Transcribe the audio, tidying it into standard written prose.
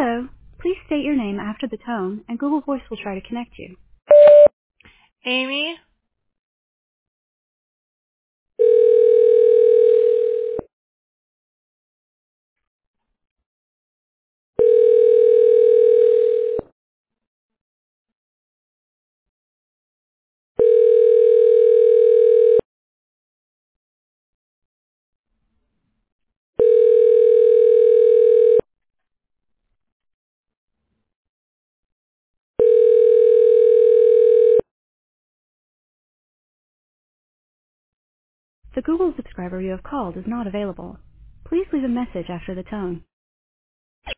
Hello. Please state your name after the tone, and Google Voice will try to connect you. Amy? The Google subscriber you have called is not available. Please leave a message after the tone.